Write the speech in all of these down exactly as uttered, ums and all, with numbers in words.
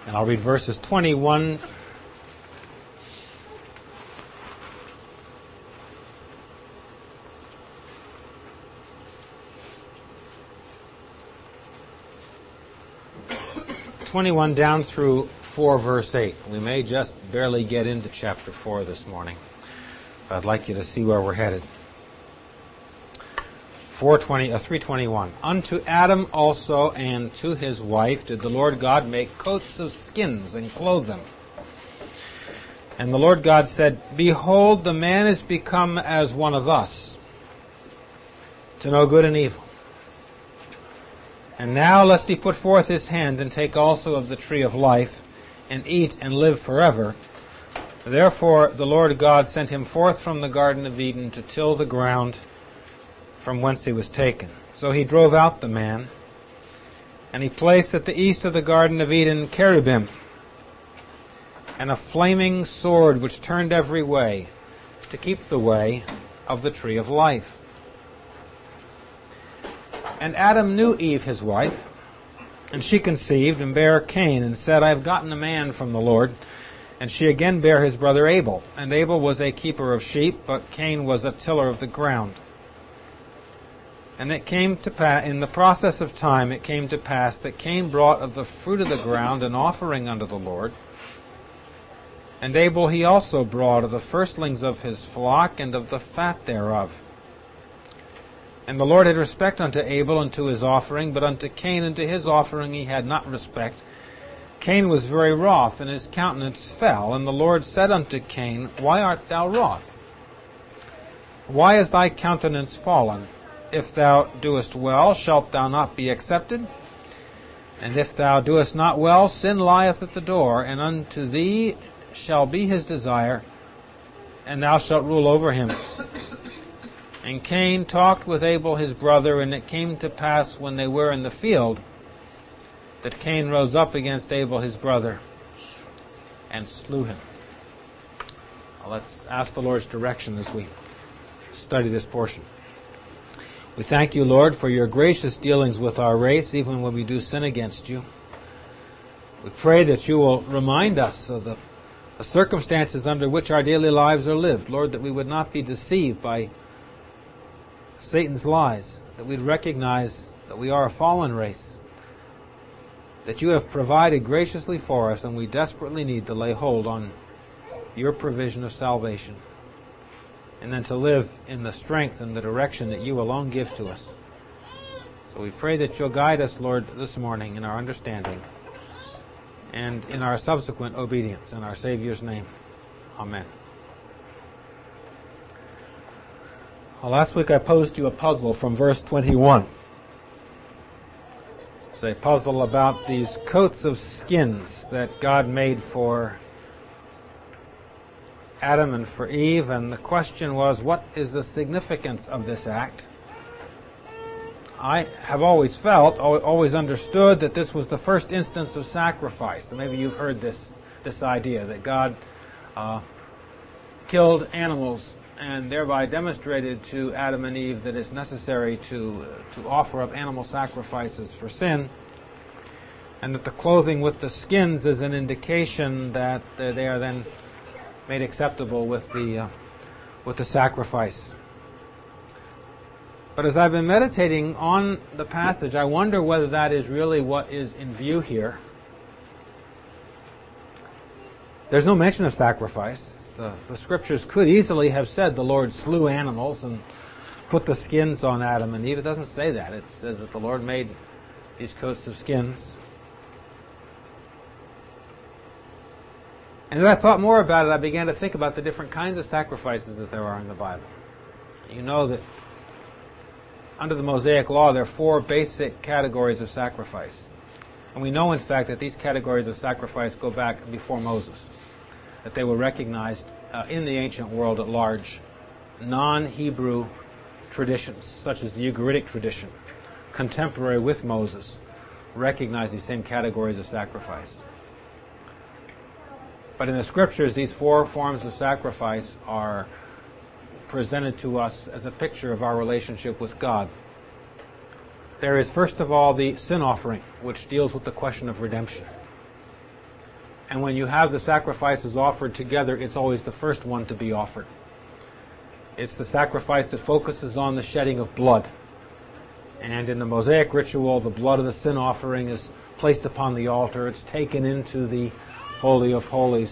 And I'll read verses twenty-one twenty-one down through four verse eight. We may just barely get into chapter four this morning. But I'd like you to see where we're headed. four twenty, uh, three twenty-one. Unto Adam also and to his wife did the Lord God make coats of skins and clothe them. And the Lord God said, Behold, the man is become as one of us, to know good and evil. And now lest he put forth his hand and take also of the tree of life, and eat and live forever. Therefore the Lord God sent him forth from the Garden of Eden to till the ground from whence he was taken. So he drove out the man, and he placed at the east of the Garden of Eden cherubim, and a flaming sword which turned every way, to keep the way of the tree of life. And Adam knew Eve his wife, and she conceived and bare Cain, and said, I have gotten a man from the Lord. And she again bare his brother Abel. And Abel was a keeper of sheep, but Cain was a tiller of the ground. And it came to pass, in the process of time, it came to pass that Cain brought of the fruit of the ground an offering unto the Lord. And Abel he also brought of the firstlings of his flock and of the fat thereof. And the Lord had respect unto Abel and to his offering, but unto Cain and to his offering he had not respect. Cain was very wroth, and his countenance fell. And the Lord said unto Cain, Why art thou wroth? Why is thy countenance fallen? If thou doest well, shalt thou not be accepted? And if thou doest not well, sin lieth at the door, and unto thee shall be his desire, and thou shalt rule over him. And Cain talked with Abel his brother, and it came to pass when they were in the field that Cain rose up against Abel his brother and slew him. Now let's ask the Lord's direction as we study this portion. We thank you, Lord, for your gracious dealings with our race, even when we do sin against you. We pray that you will remind us of the, the circumstances under which our daily lives are lived. Lord, that we would not be deceived by Satan's lies, that we'd recognize that we are a fallen race, that you have provided graciously for us, and we desperately need to lay hold on your provision of salvation, and then to live in the strength and the direction that you alone give to us. So we pray that you'll guide us, Lord, this morning in our understanding and in our subsequent obedience. In our Savior's name, amen. Well, last week I posed you a puzzle from verse twenty-one. It's a puzzle about these coats of skins that God made for Adam and for Eve, and the question was, what is the significance of this act? I have always felt, always understood that this was the first instance of sacrifice. And maybe you've heard this, this idea that God uh, killed animals and thereby demonstrated to Adam and Eve that it's necessary to, uh, to offer up animal sacrifices for sin, and that the clothing with the skins is an indication that uh, they are then made acceptable with the, uh, with the sacrifice. But as I've been meditating on the passage, I wonder whether that is really what is in view here. There's no mention of sacrifice. The, the scriptures could easily have said the Lord slew animals and put the skins on Adam and Eve. It doesn't say that. It says that the Lord made these coats of skins. And as I thought more about it, I began to think about the different kinds of sacrifices that there are in the Bible. You know that under the Mosaic Law, there are four basic categories of sacrifice. And we know, in fact, that these categories of sacrifice go back before Moses, that they were recognized uh, in the ancient world at large. Non-Hebrew traditions, such as the Ugaritic tradition, contemporary with Moses, recognize these same categories of sacrifice. But in the Scriptures, these four forms of sacrifice are presented to us as a picture of our relationship with God. There is, first of all, the sin offering, which deals with the question of redemption. And when you have the sacrifices offered together, it's always the first one to be offered. It's the sacrifice that focuses on the shedding of blood. And in the Mosaic ritual, the blood of the sin offering is placed upon the altar. It's taken into the Holy of Holies.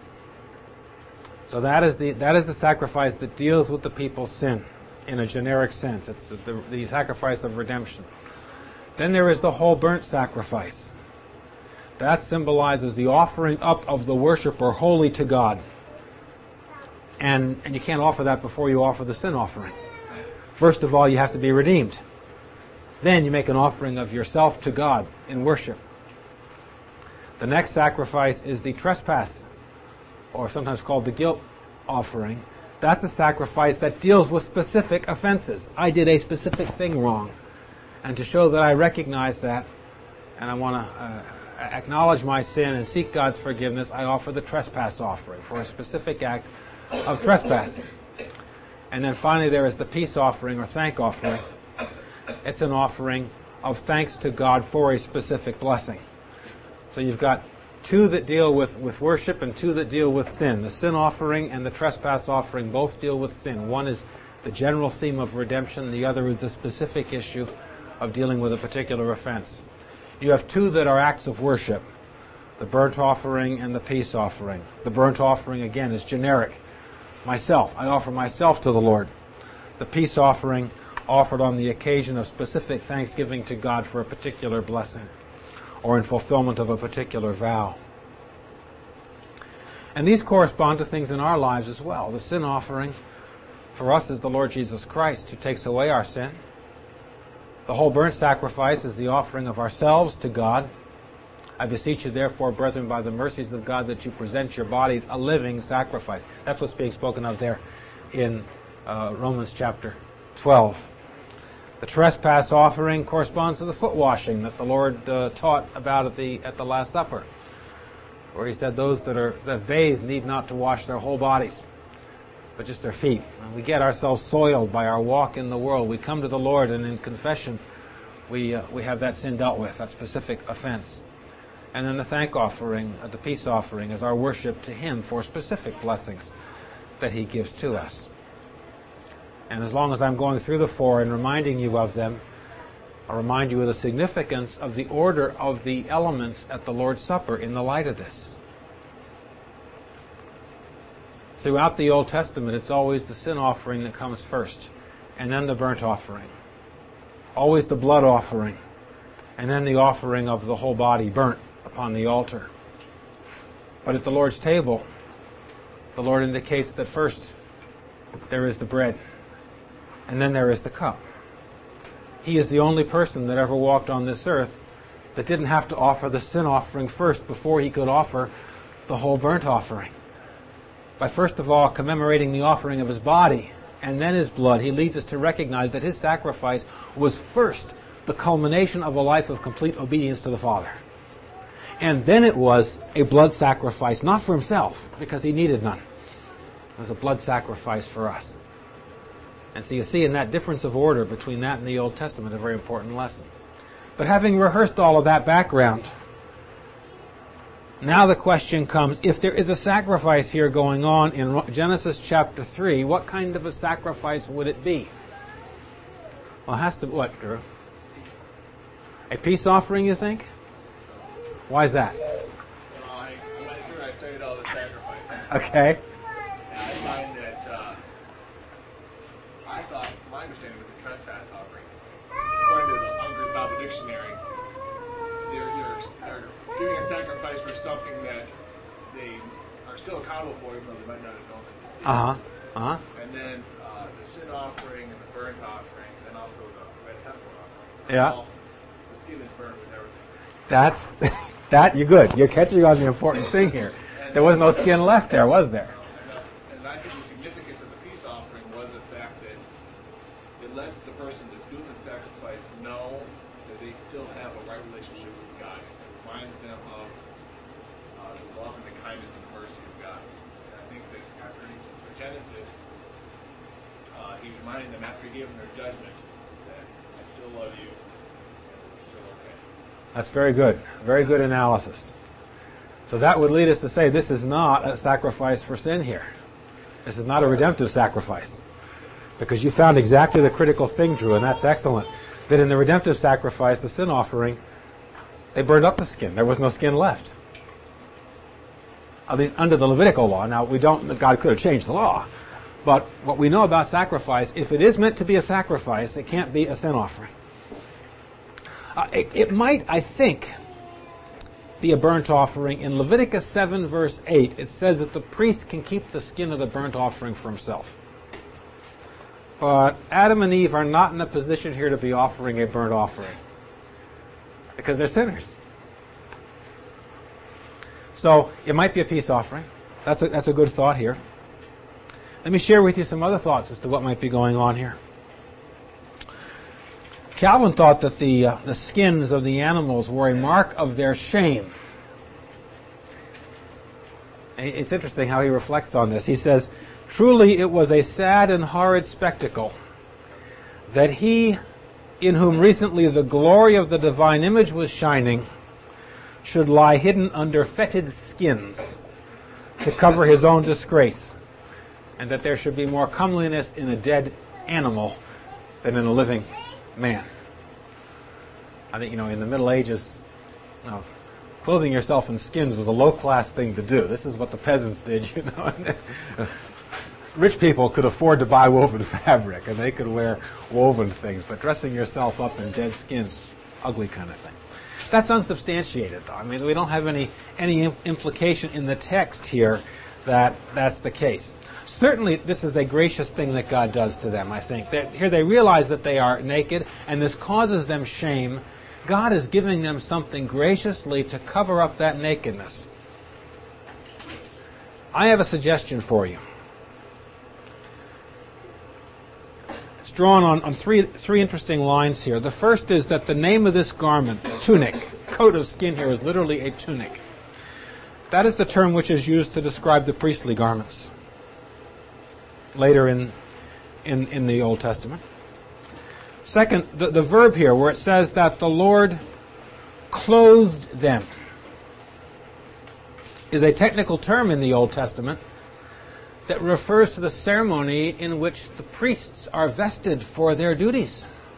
So that is the that is the sacrifice that deals with the people's sin in a generic sense. It's the, the sacrifice of redemption. Then there is the whole burnt sacrifice. That symbolizes the offering up of the worshiper wholly to God. And, and you can't offer that before you offer the sin offering. First of all, you have to be redeemed. Then you make an offering of yourself to God in worship. The next sacrifice is the trespass, or sometimes called the guilt offering. That's a sacrifice that deals with specific offenses. I did a specific thing wrong. And to show that I recognize that, and I want to uh, acknowledge my sin and seek God's forgiveness, I offer the trespass offering for a specific act of trespassing. And then finally there is the peace offering or thank offering. It's an offering of thanks to God for a specific blessing. So you've got two that deal with, with worship and two that deal with sin. The sin offering and the trespass offering both deal with sin. One is the general theme of redemption. The other is the specific issue of dealing with a particular offense. You have two that are acts of worship, the burnt offering and the peace offering. The burnt offering, again, is generic. Myself, I offer myself to the Lord. The peace offering, offered on the occasion of specific thanksgiving to God for a particular blessing or in fulfillment of a particular vow. And these correspond to things in our lives as well. The sin offering for us is the Lord Jesus Christ, who takes away our sin. The whole burnt sacrifice is the offering of ourselves to God. I beseech you, therefore, brethren, by the mercies of God, that you present your bodies a living sacrifice. That's what's being spoken of there in uh, Romans chapter twelve. The trespass offering corresponds to the foot washing that the Lord uh, taught about at the at the Last Supper, where He said those that are that bathe need not to wash their whole bodies, but just their feet. And we get ourselves soiled by our walk in the world. We come to the Lord, and in confession, we uh, we have that sin dealt with, that specific offense. And then the thank offering, uh, the peace offering, is our worship to Him for specific blessings that He gives to us. And as long as I'm going through the four and reminding you of them, I'll remind you of the significance of the order of the elements at the Lord's Supper in the light of this. Throughout the Old Testament, it's always the sin offering that comes first, and then the burnt offering. Always the blood offering, and then the offering of the whole body burnt upon the altar. But at the Lord's table, the Lord indicates that first there is the bread, and then there is the cup. He is the only person that ever walked on this earth that didn't have to offer the sin offering first before He could offer the whole burnt offering. By first of all commemorating the offering of His body and then His blood, He leads us to recognize that His sacrifice was first the culmination of a life of complete obedience to the Father. And then it was a blood sacrifice, not for Himself, because He needed none. It was a blood sacrifice for us. And so you see in that difference of order between that and the Old Testament a very important lesson. But having rehearsed all of that background, now the question comes, if there is a sacrifice here going on in Genesis chapter three, what kind of a sacrifice would it be? Well, it has to be what, Drew? A peace offering, you think? Why is that? Well, I, I went through and I studied all the sacrifices. Okay. And I find that, uh, I thought, my understanding with the trespass offering, according to the Hungry Bible Dictionary, they're, they're, they're giving a sacrifice for something that they are still accountable for, even though they might not have known it. Uh-huh. Uh-huh. And then uh, the sin offering and the burnt offering, and also the red heifer offering. Yeah. All, the skin is burned with everything. That's, that, you're good. You're catching on the important thing here. There was no skin left there, was there? And I think the significance of the peace offering was the fact that it lets the person that's doing the sacrifice know that they still have a right relationship with God. It reminds them of uh, the love and the kindness and the mercy of God. And I think that after Genesis, uh, he's reminding them after he gave them their judgment that I still love you and it's still okay. That's very good. Very good analysis. So that would lead us to say this is not a sacrifice for sin here. This is not a redemptive sacrifice. Because you found exactly the critical thing, Drew, and that's excellent. That in the redemptive sacrifice, the sin offering, they burned up the skin. There was no skin left. At least under the Levitical law. Now, we don't, God could have changed the law. But what we know about sacrifice, if it is meant to be a sacrifice, it can't be a sin offering. Uh, it, it might, I think, be a burnt offering. In Leviticus seven, verse eight, it says that the priest can keep the skin of the burnt offering for himself. But Adam and Eve are not in a position here to be offering a burnt offering. Because they're sinners. So, it might be a peace offering. That's a, that's a good thought here. Let me share with you some other thoughts as to what might be going on here. Calvin thought that the, uh, the skins of the animals were a mark of their shame. It's interesting how he reflects on this. He says, "Truly it was a sad and horrid spectacle that he in whom recently the glory of the divine image was shining should lie hidden under fetid skins to cover his own disgrace, and that there should be more comeliness in a dead animal than in a living man." I think, you know, in the Middle Ages, you know, clothing yourself in skins was a low-class thing to do. This is what the peasants did, you know. Rich people could afford to buy woven fabric, and they could wear woven things, but dressing yourself up in dead skins, ugly kind of thing. That's unsubstantiated, though. I mean, we don't have any any implication in the text here that that's the case. Certainly, this is a gracious thing that God does to them, I think. That here they realize that they are naked, and this causes them shame. God is giving them something graciously to cover up that nakedness. I have a suggestion for you. It's drawn on, on three, three interesting lines here. The first is that the name of this garment, tunic, coat of skin here, is literally a tunic. That is the term which is used to describe the priestly garments later in, in, in the Old Testament. Second, the, the verb here where it says that the Lord clothed them is a technical term in the Old Testament that refers to the ceremony in which the priests are vested for their duties.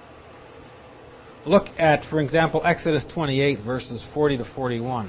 Look at, for example, Exodus twenty-eight, verses forty to forty-one.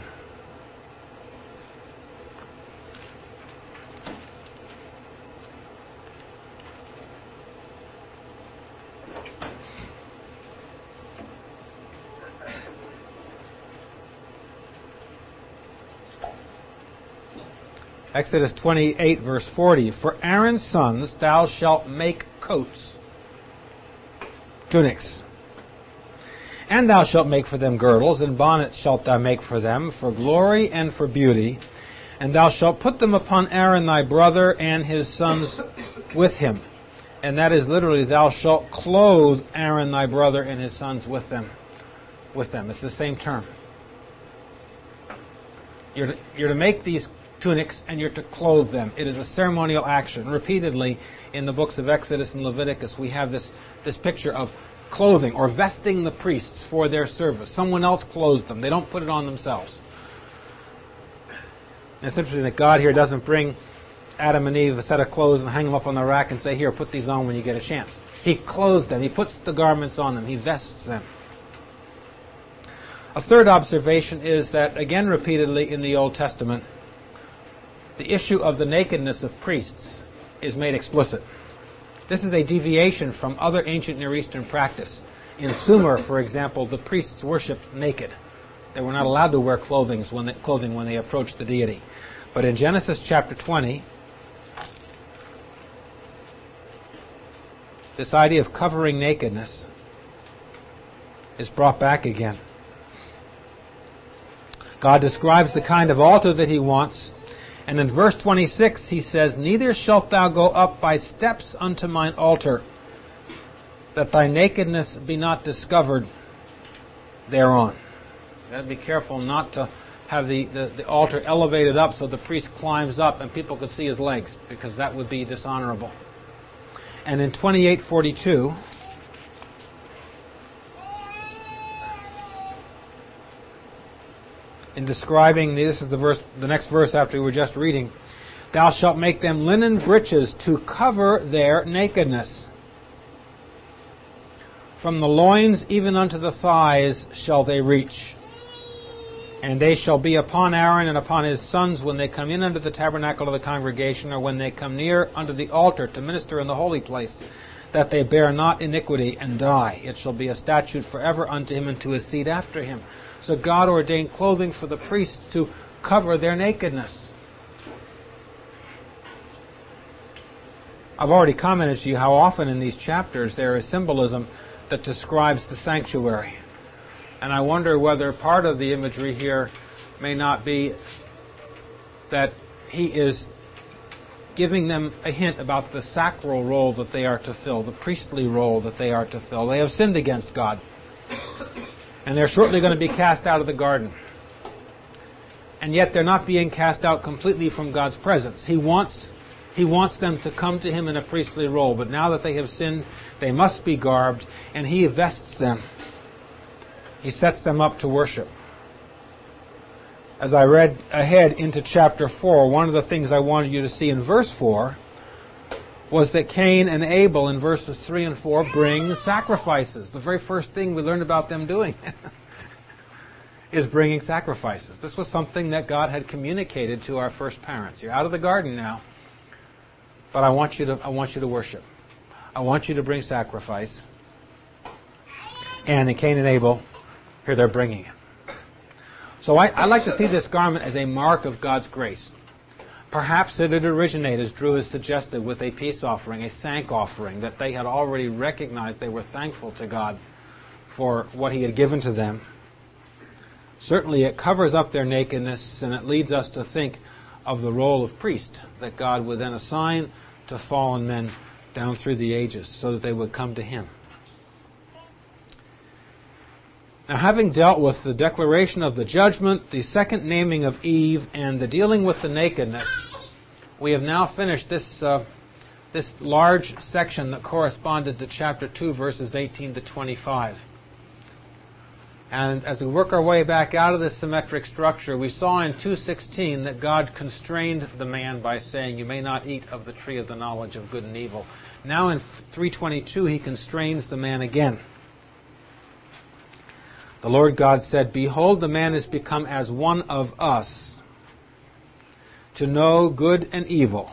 Exodus twenty-eight, verse forty. "For Aaron's sons thou shalt make coats," tunics. "And thou shalt make for them girdles, and bonnets shalt thou make for them, for glory and for beauty. And thou shalt put them upon Aaron thy brother and his sons with him." And that is literally, thou shalt clothe Aaron thy brother and his sons with them. With them. It's the same term. You're to, you're to make these tunics, and you're to clothe them. It is a ceremonial action. Repeatedly in the books of Exodus and Leviticus, we have this, this picture of clothing or vesting the priests for their service. Someone else clothes them. They don't put it on themselves. And it's interesting that God here doesn't bring Adam and Eve a set of clothes and hang them up on the rack and say, "Here, put these on when you get a chance." He clothes them. He puts the garments on them. He vests them. A third observation is that, again repeatedly in the Old Testament, the issue of the nakedness of priests is made explicit. This is a deviation from other ancient Near Eastern practice. In Sumer, for example, the priests worshipped naked. They were not allowed to wear clothing when they, clothing when they approached the deity. But in Genesis chapter twenty, this idea of covering nakedness is brought back again. God describes the kind of altar that he wants. And in verse twenty-six, he says, "Neither shalt thou go up by steps unto mine altar, that thy nakedness be not discovered thereon." You've got to be careful not to have the, the, the altar elevated up so the priest climbs up and people could see his legs, because that would be dishonorable. And in twenty-eight forty-two, in describing, this is the verse, the next verse after we were just reading, thou shalt make them linen breeches to cover their nakedness. From the loins even unto the thighs shall they reach. And they shall be upon Aaron and upon his sons when they come in unto the tabernacle of the congregation, or when they come near unto the altar to minister in the holy place, that they bear not iniquity and die. It shall be a statute forever unto him and to his seed after him. So God ordained clothing for the priests to cover their nakedness. I've already commented to you how often in these chapters there is symbolism that describes the sanctuary. And I wonder whether part of the imagery here may not be that he is giving them a hint about the sacral role that they are to fill, the priestly role that they are to fill. They have sinned against God. And they're shortly going to be cast out of the garden. And yet they're not being cast out completely from God's presence. He wants, he wants them to come to Him in a priestly role. But now that they have sinned, they must be garbed, and He vests them. He sets them up to worship. As I read ahead into chapter four, one of the things I wanted you to see in verse four was that Cain and Abel in verses three and four bring sacrifices. The very first thing we learned about them doing is bringing sacrifices. This was something that God had communicated to our first parents. You're out of the garden now, but I want you to, I want you to worship. I want you to bring sacrifice. And in Cain and Abel, here they're bringing it. So I, I like to see this garment as a mark of God's grace. Perhaps it had originated, as Drew has suggested, with a peace offering, a thank offering, that they had already recognized they were thankful to God for what He had given to them. Certainly it covers up their nakedness, and it leads us to think of the role of priest that God would then assign to fallen men down through the ages so that they would come to Him. Now, having dealt with the declaration of the judgment, the second naming of Eve, and the dealing with the nakedness, we have now finished this uh, this large section that corresponded to chapter two, verses eighteen to twenty-five. And as we work our way back out of this symmetric structure, we saw in two sixteen that God constrained the man by saying, you may not eat of the tree of the knowledge of good and evil. Now in three twenty-two, He constrains the man again. The Lord God said, behold, the man is become as one of us, to know good and evil.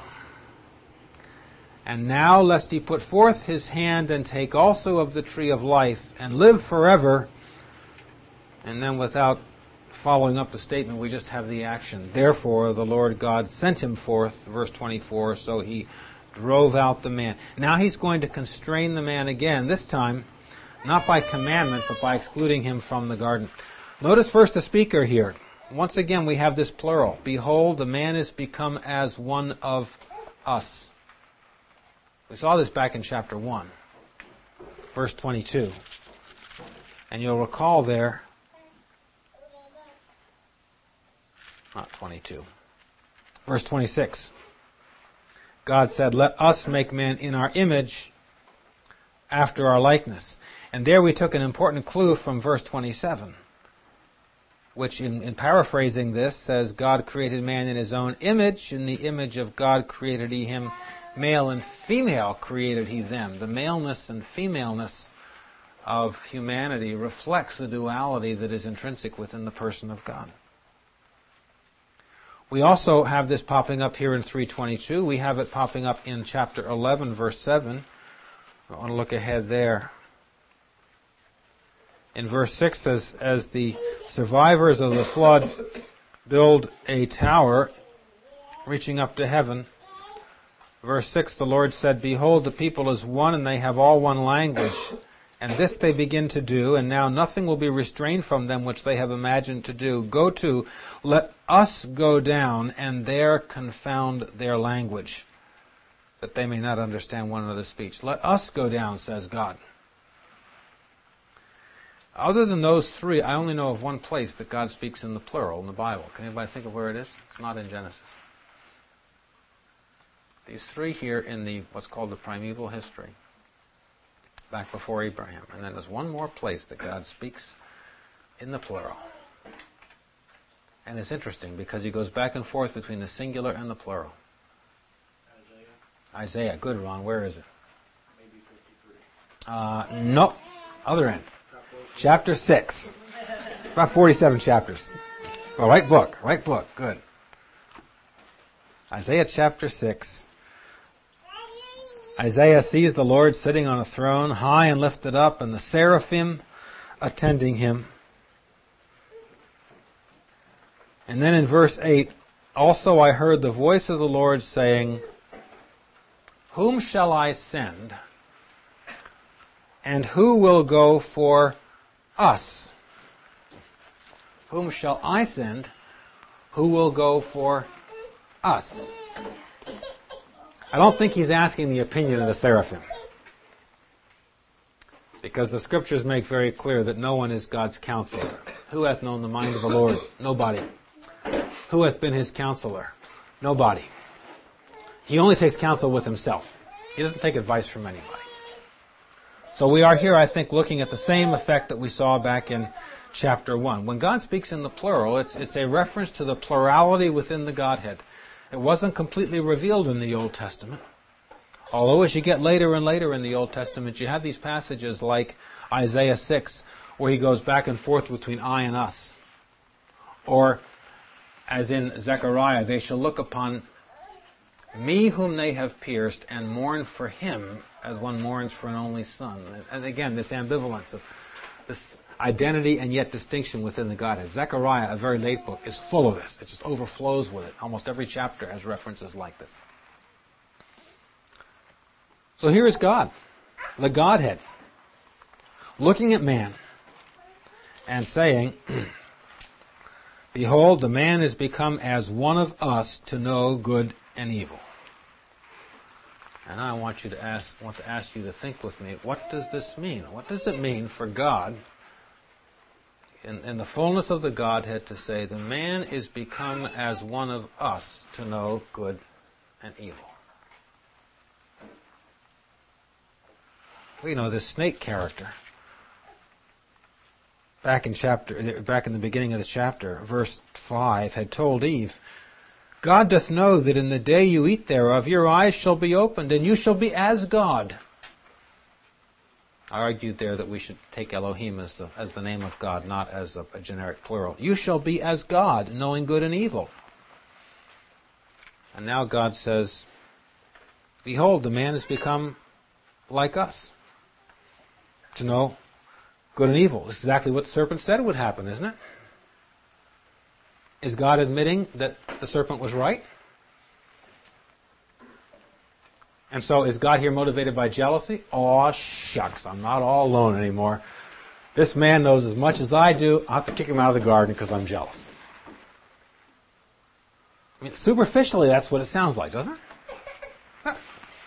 And now, lest he put forth his hand and take also of the tree of life, and live forever. And then without following up the statement, we just have the action. Therefore, the Lord God sent him forth, verse twenty-four, so He drove out the man. Now He's going to constrain the man again, this time not by commandment, but by excluding him from the garden. Notice first the speaker here. Once again, we have this plural. Behold, the man is become as one of us. We saw this back in chapter one, verse twenty-two. And you'll recall there, not twenty-two, verse twenty-six. God said, let us make man in our image, after our likeness. And there we took an important clue from verse twenty-seven, which in, in paraphrasing this says, God created man in His own image. In the image of God created He him. Male and female created He them. The maleness and femaleness of humanity reflects the duality that is intrinsic within the person of God. We also have this popping up here in three twenty-two. We have it popping up in chapter eleven, verse seven. I want to look ahead there. In verse six, as, as the survivors of the flood build a tower reaching up to heaven, verse six, the Lord said, behold, the people is one, and they have all one language. And this they begin to do, and now nothing will be restrained from them which they have imagined to do. Go to, let us go down, and there confound their language, that they may not understand one another's speech. Let us go down, says God. Other than those three, I only know of one place that God speaks in the plural in the Bible. Can anybody think of where it is? It's not in Genesis. These three here in the what's called the primeval history, back before Abraham. And then there's one more place that God speaks in the plural. And it's interesting because he goes back and forth between the singular and the plural. Isaiah. Isaiah. Good, Ron. Where is it? Maybe fifty-three. Uh, no. Other end. Chapter six. About forty-seven chapters. Well, right book. Right book. Good. Isaiah chapter six. Isaiah sees the Lord sitting on a throne, high and lifted up, and the seraphim attending him. And then in verse eight, also I heard the voice of the Lord saying, whom shall I send? And who will go for us? Whom shall I send? Who will go for us? I don't think he's asking the opinion of the seraphim. Because the scriptures make very clear that no one is God's counselor. Who hath known the mind of the Lord? Nobody. Who hath been his counselor? Nobody. He only takes counsel with himself. He doesn't take advice from anybody. So we are here, I think, looking at the same effect that we saw back in chapter one. When God speaks in the plural, it's, it's a reference to the plurality within the Godhead. It wasn't completely revealed in the Old Testament. Although as you get later and later in the Old Testament, you have these passages like Isaiah six, where he goes back and forth between I and us. Or, as in Zechariah, they shall look upon me whom they have pierced and mourn for him as one mourns for an only son. And again, this ambivalence of this identity and yet distinction within the Godhead. Zechariah, a very late book, is full of this. It just overflows with it. Almost every chapter has references like this. So here is God, the Godhead, looking at man and saying, behold, the man is become as one of us to know good and evil. And I want you to ask, want to ask you to think with me, what does this mean? What does it mean for God, in, in the fullness of the Godhead, to say the man is become as one of us to know good and evil? Well, you know, this snake character, back in chapter, back in the beginning of the chapter, verse five, had told Eve, God doth know that in the day you eat thereof, your eyes shall be opened, and you shall be as God. I argued there that we should take Elohim as the, as the name of God, not as a, a generic plural. You shall be as God, knowing good and evil. And now God says, behold, the man has become like us, to know good and evil. This is exactly what the serpent said would happen, isn't it? Is God admitting that the serpent was right? And so is God here motivated by jealousy? Aw, shucks, I'm not all alone anymore. This man knows as much as I do. I'll have to kick him out of the garden because I'm jealous. I mean, superficially, that's what it sounds like, doesn't it?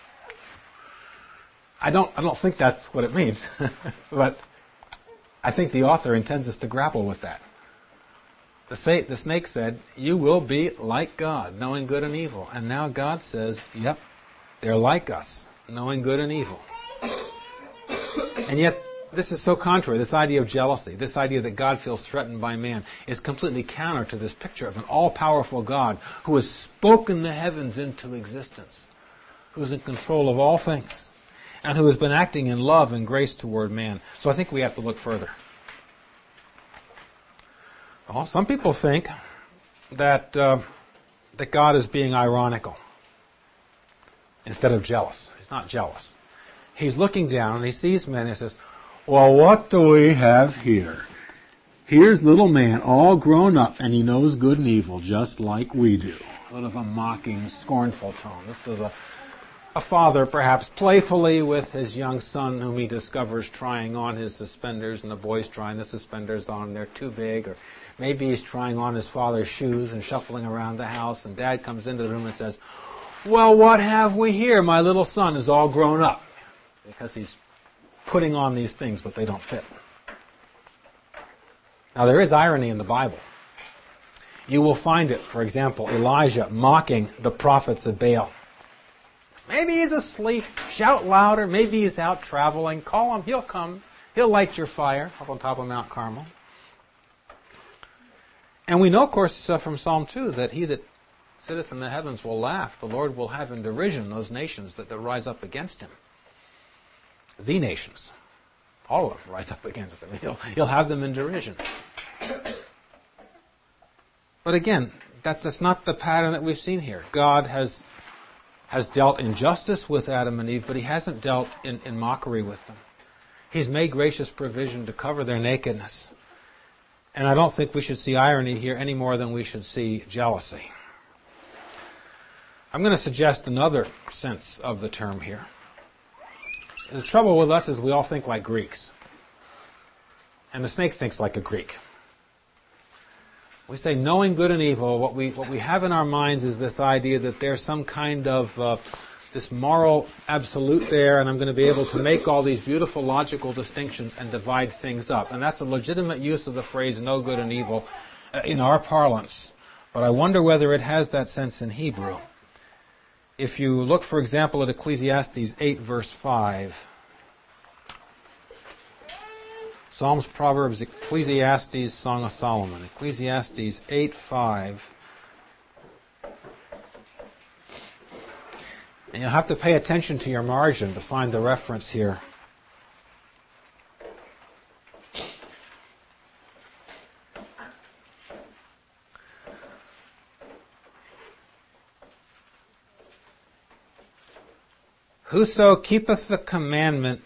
I don't, I don't think that's what it means. But I think the author intends us to grapple with that. The, sa- the snake said, you will be like God, knowing good and evil. And now God says, yep, they're like us, knowing good and evil. And yet, this is so contrary. This idea of jealousy, this idea that God feels threatened by man, is completely counter to this picture of an all-powerful God who has spoken the heavens into existence, who is in control of all things, and who has been acting in love and grace toward man. So I think we have to look further. Well, some people think that uh, that God is being ironical instead of jealous. He's not jealous. He's looking down and he sees men and he says, well, what do we have here? Here's little man all grown up and he knows good and evil just like we do. Sort of a mocking, scornful tone. This does a A father, perhaps playfully with his young son whom he discovers trying on his suspenders, and the boy's trying the suspenders on, and they're too big. Or maybe he's trying on his father's shoes and shuffling around the house, and Dad comes into the room and says, well, what have we here? My little son is all grown up. Because he's putting on these things, but they don't fit. Now, there is irony in the Bible. You will find it, for example, Elijah mocking the prophets of Baal. Maybe he's asleep. Shout louder. Maybe he's out traveling. Call him. He'll come. He'll light your fire up on top of Mount Carmel. And we know, of course, uh, from Psalm two, that he that sitteth in the heavens will laugh. The Lord will have in derision those nations that, that rise up against him. The nations. All of them rise up against him. He'll, he'll have them in derision. But again, that's, that's not the pattern that we've seen here. God has has dealt in justice with Adam and Eve, but he hasn't dealt in, in mockery with them. He's made gracious provision to cover their nakedness. And I don't think we should see irony here any more than we should see jealousy. I'm going to suggest another sense of the term here. The trouble with us is we all think like Greeks. And the snake thinks like a Greek. We say knowing good and evil, what we what we have in our minds is this idea that there's some kind of uh, this moral absolute there, and I'm going to be able to make all these beautiful logical distinctions and divide things up. And that's a legitimate use of the phrase know good and evil uh, in our parlance. But I wonder whether it has that sense in Hebrew. If you look, for example, at Ecclesiastes eight, verse five, Psalms, Proverbs, Ecclesiastes, Song of Solomon. Ecclesiastes eight five. And you'll have to pay attention to your margin to find the reference here. Whoso keepeth the commandment,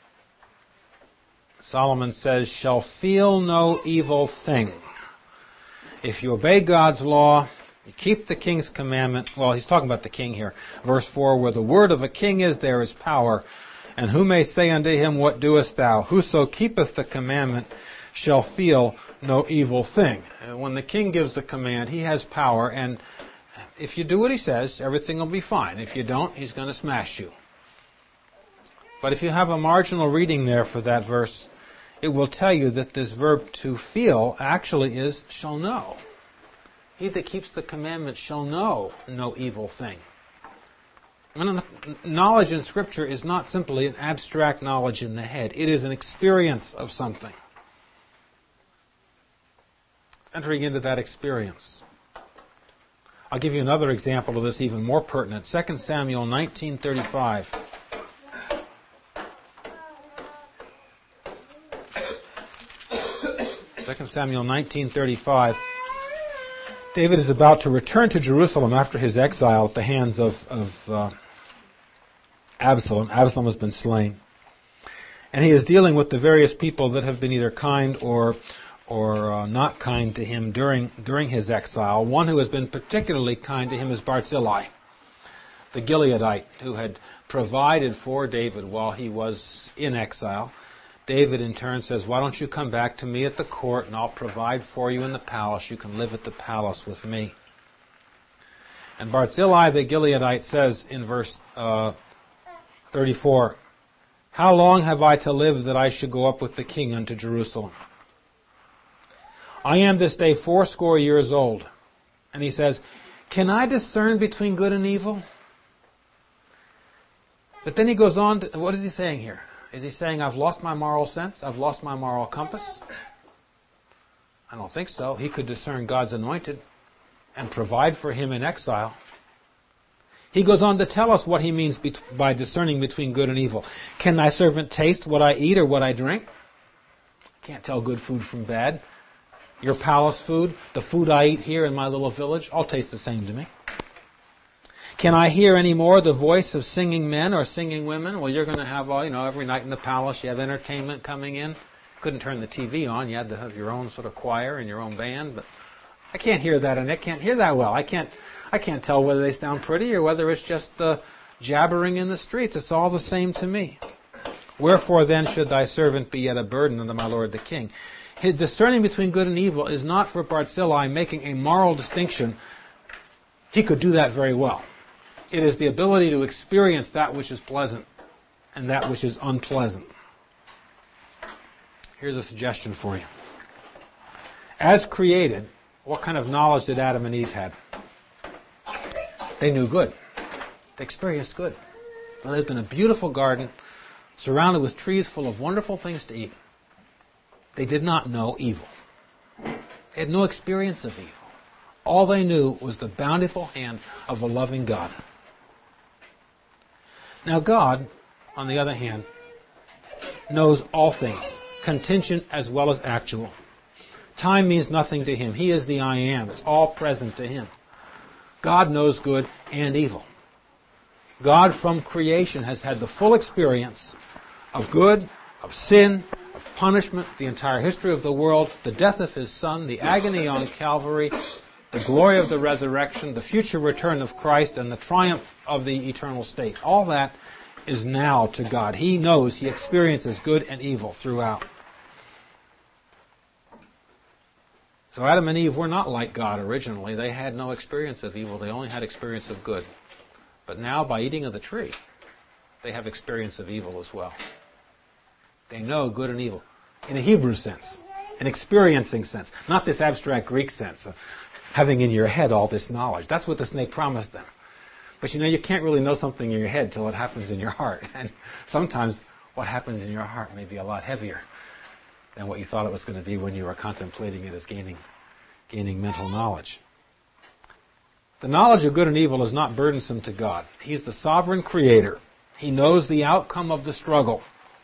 Solomon says, shall feel no evil thing. If you obey God's law, you keep the king's commandment. Well, he's talking about the king here. Verse four, where the word of a king is, there is power. And who may say unto him, what doest thou? Whoso keepeth the commandment shall feel no evil thing. And when the king gives the command, he has power. And if you do what he says, everything will be fine. If you don't, he's going to smash you. But if you have a marginal reading there for that verse, it will tell you that this verb to feel actually is shall know. He that keeps the commandments shall know no evil thing. And knowledge in Scripture is not simply an abstract knowledge in the head. It is an experience of something. Entering into that experience. I'll give you another example of this even more pertinent. Second Samuel nineteen thirty-five. Second Samuel nineteen thirty-five. David is about to return to Jerusalem after his exile at the hands of, of uh, Absalom. Absalom has been slain. And he is dealing with the various people that have been either kind or or uh, not kind to him during during his exile. One who has been particularly kind to him is Barzillai, the Gileadite, who had provided for David while he was in exile. David in turn says, why don't you come back to me at the court and I'll provide for you in the palace. You can live at the palace with me. And Barzillai the Gileadite says in verse uh, thirty-four, how long have I to live that I should go up with the king unto Jerusalem? I am this day fourscore years old. And he says, can I discern between good and evil? But then he goes on to, what is he saying here? Is he saying I've lost my moral sense? I've lost my moral compass? I don't think so. He could discern God's anointed and provide for him in exile. He goes on to tell us what he means by discerning between good and evil. Can thy servant taste what I eat or what I drink? Can't tell good food from bad. Your palace food, the food I eat here in my little village, all taste the same to me. Can I hear any more the voice of singing men or singing women? Well, you're going to have, all, you know, every night in the palace you have entertainment coming in. Couldn't turn the T V on. You had to have your own sort of choir and your own band. But I can't hear that, and I can't hear that well. I can't, I can't tell whether they sound pretty or whether it's just the jabbering in the streets. It's all the same to me. Wherefore then should thy servant be yet a burden unto my lord the king? His discerning between good and evil is not for Barzillai making a moral distinction. He could do that very well. It is the ability to experience that which is pleasant and that which is unpleasant. Here's a suggestion for you. As created, what kind of knowledge did Adam and Eve have? They knew good. They experienced good. They lived in a beautiful garden, surrounded with trees full of wonderful things to eat. They did not know evil. They had no experience of evil. All they knew was the bountiful hand of a loving God. Now God, on the other hand, knows all things, contingent as well as actual. Time means nothing to Him. He is the I Am. It's all present to Him. God knows good and evil. God from creation has had the full experience of good, of sin, of punishment, the entire history of the world, the death of His Son, the agony on Calvary, the glory of the resurrection, the future return of Christ, and the triumph of the eternal state. All that is now to God. He knows, He experiences good and evil throughout. So Adam and Eve were not like God originally. They had no experience of evil. They only had experience of good. But now, by eating of the tree, they have experience of evil as well. They know good and evil in a Hebrew sense, an experiencing sense, not this abstract Greek sense of having in your head all this knowledge. That's what the snake promised them. But you know, you can't really know something in your head till it happens in your heart. And sometimes what happens in your heart may be a lot heavier than what you thought it was going to be when you were contemplating it as gaining, gaining mental knowledge. The knowledge of good and evil is not burdensome to God. He's the sovereign creator. He knows the outcome of the struggle.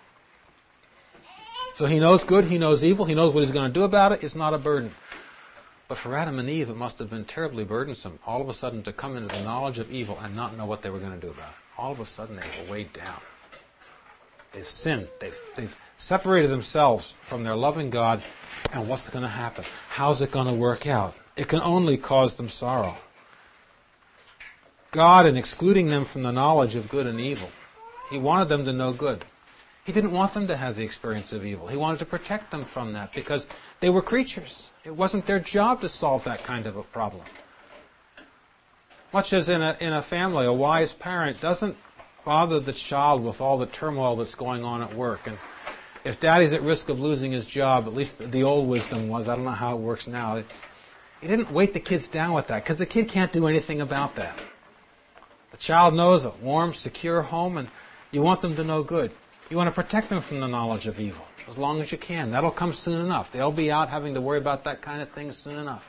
So He knows good, He knows evil, He knows what He's going to do about it. It's not a burden. But for Adam and Eve, it must have been terribly burdensome all of a sudden to come into the knowledge of evil and not know what they were going to do about it. All of a sudden they were weighed down. They've sinned. They've, they've separated themselves from their loving God. And what's going to happen? How's it going to work out? It can only cause them sorrow. God, in excluding them from the knowledge of good and evil, He wanted them to know good. He didn't want them to have the experience of evil. He wanted to protect them from that because they were creatures. It wasn't their job to solve that kind of a problem. Much as in a, in a family, a wise parent doesn't bother the child with all the turmoil that's going on at work. And if daddy's at risk of losing his job, at least the old wisdom was, I don't know how it works now, he didn't weight the kids down with that because the kid can't do anything about that. The child knows a warm, secure home, and you want them to know good. You want to protect them from the knowledge of evil as long as you can. That'll come soon enough. They'll be out having to worry about that kind of thing soon enough.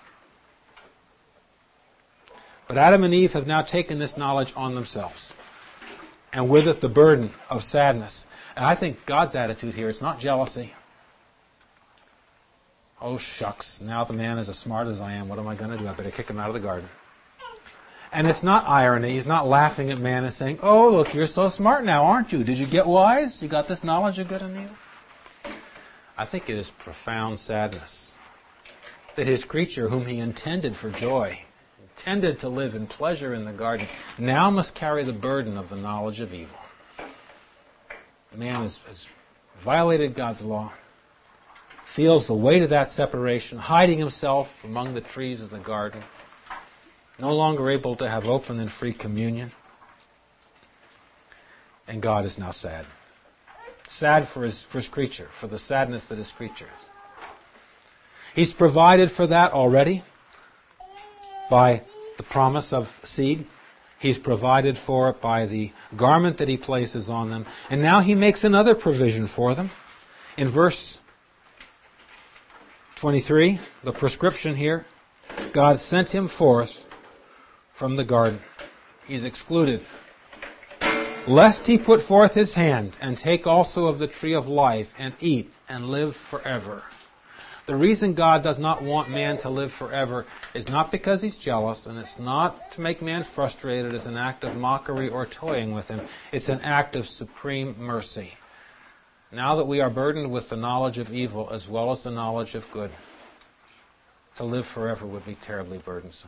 But Adam and Eve have now taken this knowledge on themselves, and with it the burden of sadness. And I think God's attitude here is not jealousy. Oh, shucks, now the man is as smart as I am. What am I going to do? I better kick him out of the garden. And it's not irony. He's not laughing at man and saying, oh, look, you're so smart now, aren't you? Did you get wise? You got this knowledge of good and evil? I think it is profound sadness that His creature, whom He intended for joy, intended to live in pleasure in the garden, now must carry the burden of the knowledge of evil. Man has, has violated God's law, feels the weight of that separation, hiding himself among the trees of the garden, no longer able to have open and free communion. And God is now sad. Sad for his, for his creature, for the sadness that His creature is. He's provided for that already by the promise of seed. He's provided for it by the garment that He places on them. And now He makes another provision for them. In verse twenty-three, the prescription here, God sent him forth from the garden. He's excluded. Lest he put forth his hand and take also of the tree of life and eat and live forever. The reason God does not want man to live forever is not because He's jealous, and it's not to make man frustrated as an act of mockery or toying with him. It's an act of supreme mercy. Now that we are burdened with the knowledge of evil as well as the knowledge of good, to live forever would be terribly burdensome.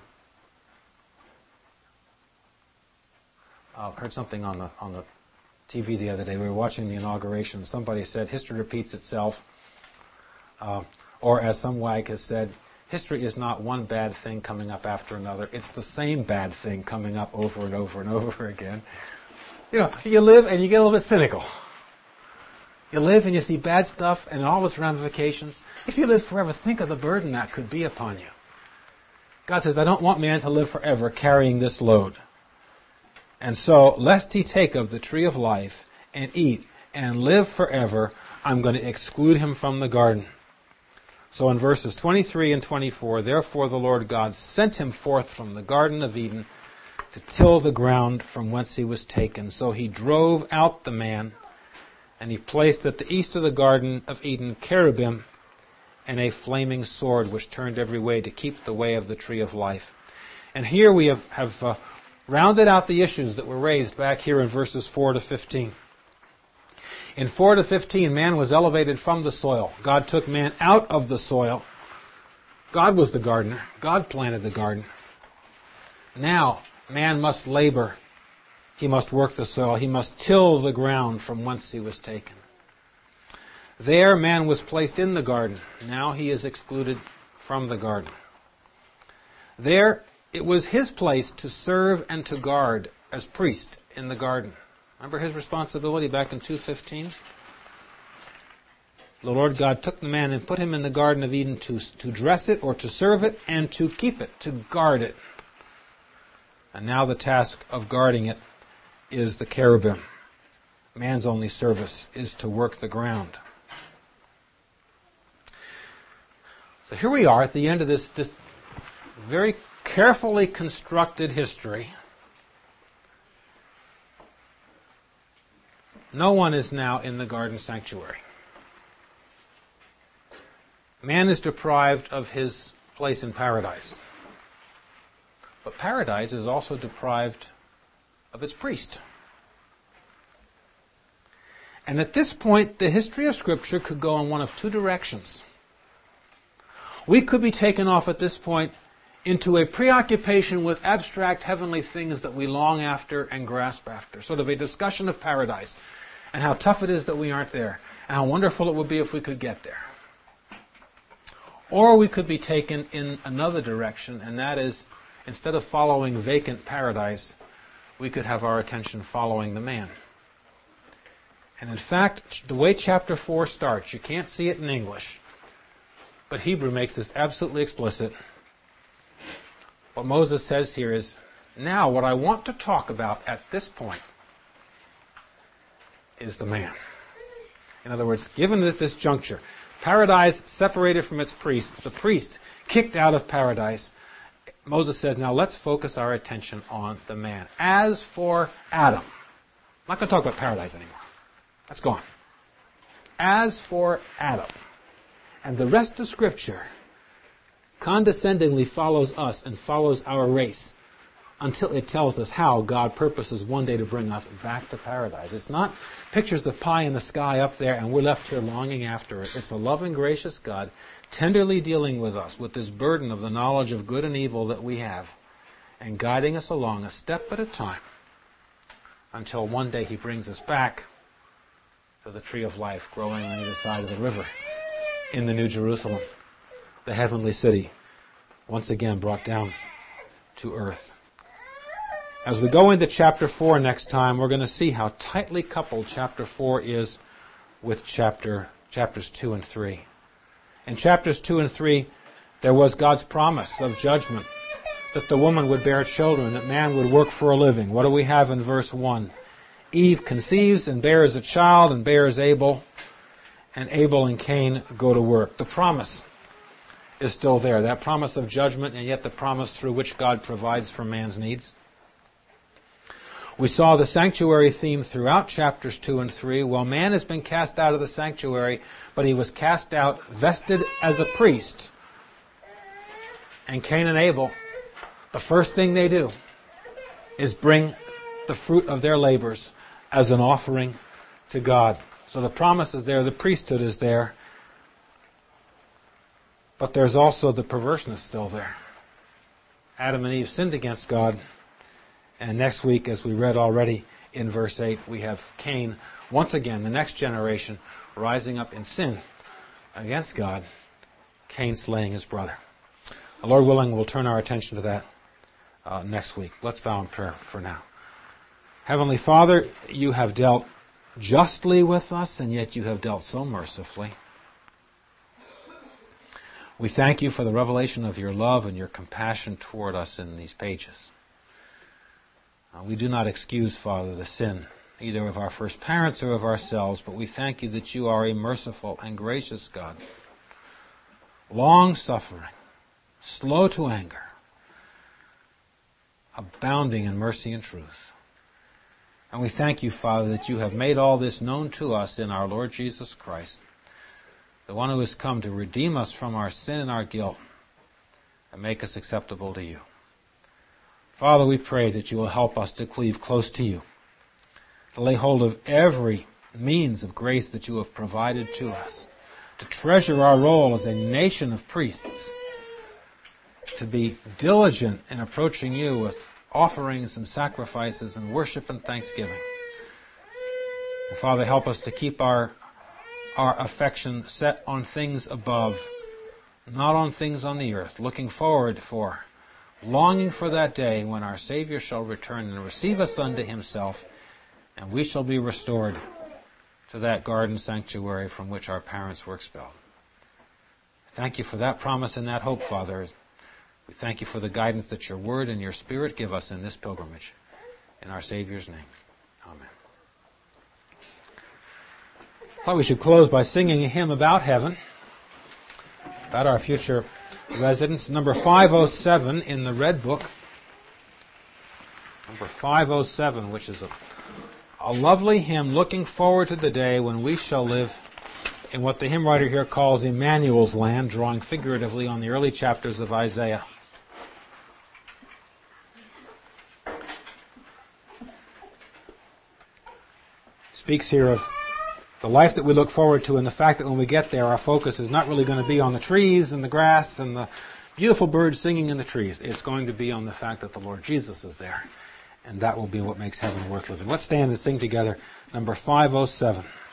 I heard something on the on the T V the other day. We were watching the inauguration. Somebody said, history repeats itself. Uh, or as some wag has said, history is not one bad thing coming up after another. It's the same bad thing coming up over and over and over again. You know, you live and you get a little bit cynical. You live and you see bad stuff and all its ramifications. If you live forever, think of the burden that could be upon you. God says, I don't want man to live forever carrying this load. And so, lest he take of the tree of life and eat and live forever, I'm going to exclude him from the garden. So in verses twenty-three and twenty-four, therefore the Lord God sent him forth from the Garden of Eden to till the ground from whence he was taken. So he drove out the man, and he placed at the east of the Garden of Eden cherubim and a flaming sword which turned every way to keep the way of the tree of life. And here we have, have uh, rounded out the issues that were raised back here in verses four to fifteen. In four to fifteen, man was elevated from the soil. God took man out of the soil. God was the gardener. God planted the garden. Now, man must labor. He must work the soil. He must till the ground from whence he was taken. There, man was placed in the garden. Now he is excluded from the garden. There, it was his place to serve and to guard as priest in the garden. Remember his responsibility back in two fifteen? The Lord God took the man and put him in the Garden of Eden to, to dress it or to serve it and to keep it, to guard it. And now the task of guarding it is the cherubim. Man's only service is to work the ground. So here we are at the end of this, this very carefully constructed history. No one is now in the garden sanctuary. Man is deprived of his place in paradise. But paradise is also deprived of its priest. And at this point, the history of Scripture could go in one of two directions. We could be taken off at this point into a preoccupation with abstract heavenly things that we long after and grasp after. Sort of a discussion of paradise and how tough it is that we aren't there and how wonderful it would be if we could get there. Or we could be taken in another direction, and that is, instead of following vacant paradise, we could have our attention following the man. And in fact, the way chapter four starts, you can't see it in English, but Hebrew makes this absolutely explicit. What Moses says here is, now what I want to talk about at this point is the man. In other words, given at this juncture, paradise separated from its priests, the priests kicked out of paradise, Moses says, now let's focus our attention on the man. As for Adam, I'm not going to talk about paradise anymore. That's gone. As for Adam, and the rest of Scripture condescendingly follows us and follows our race until it tells us how God purposes one day to bring us back to paradise. It's not pictures of pie in the sky up there and we're left here longing after it. It's a loving, gracious God tenderly dealing with us with this burden of the knowledge of good and evil that we have and guiding us along a step at a time until one day He brings us back to the tree of life growing on either side of the river in the New Jerusalem, the heavenly city, once again brought down to earth. As we go into chapter four next time, we're going to see how tightly coupled chapter four is with chapter chapters two and three. In chapters two and three, there was God's promise of judgment, that the woman would bear children, that man would work for a living. What do we have in verse one? Eve conceives and bears a child and bears Abel, and Abel and Cain go to work. The promise is still there, that promise of judgment, and yet the promise through which God provides for man's needs. We saw the sanctuary theme throughout chapters two and three. Well, man has been cast out of the sanctuary, but he was cast out vested as a priest. And Cain and Abel, the first thing they do is bring the fruit of their labors as an offering to God. So the promise is there, the priesthood is there, but there's also the perverseness still there. Adam and Eve sinned against God. And next week, as we read already in verse eight, we have Cain, once again, the next generation, rising up in sin against God, Cain slaying his brother. The Lord willing, we'll turn our attention to that uh, next week. Let's bow in prayer for now. Heavenly Father, You have dealt justly with us, and yet You have dealt so mercifully. We thank You for the revelation of Your love and Your compassion toward us in these pages. Uh, we do not excuse, Father, the sin either of our first parents or of ourselves, but we thank You that You are a merciful and gracious God. long-suffering, slow to anger, abounding in mercy and truth. And we thank you, Father, that you have made all this known to us in our Lord Jesus Christ, the one who has come to redeem us from our sin and our guilt and make us acceptable to you. Father, we pray that you will help us to cleave close to you, to lay hold of every means of grace that you have provided to us, to treasure our role as a nation of priests, to be diligent in approaching you with offerings and sacrifices and worship and thanksgiving. And Father, help us to keep our, our affection set on things above, not on things on the earth, looking forward for, longing for that day when our Savior shall return and receive us unto himself, and we shall be restored to that garden sanctuary from which our parents were expelled. Thank you for that promise and that hope, Father. We thank you for the guidance that your Word and your Spirit give us in this pilgrimage. In our Savior's name. Amen. I thought we should close by singing a hymn about heaven, about our future residence. Number five oh seven in the Red Book. Number five oh seven, which is a, a lovely hymn looking forward to the day when we shall live in what the hymn writer here calls Emmanuel's land, drawing figuratively on the early chapters of Isaiah. Speaks here of the life that we look forward to and the fact that when we get there, our focus is not really going to be on the trees and the grass and the beautiful birds singing in the trees. It's going to be on the fact that the Lord Jesus is there. And that will be what makes heaven worth living. Let's stand and sing together number five oh seven.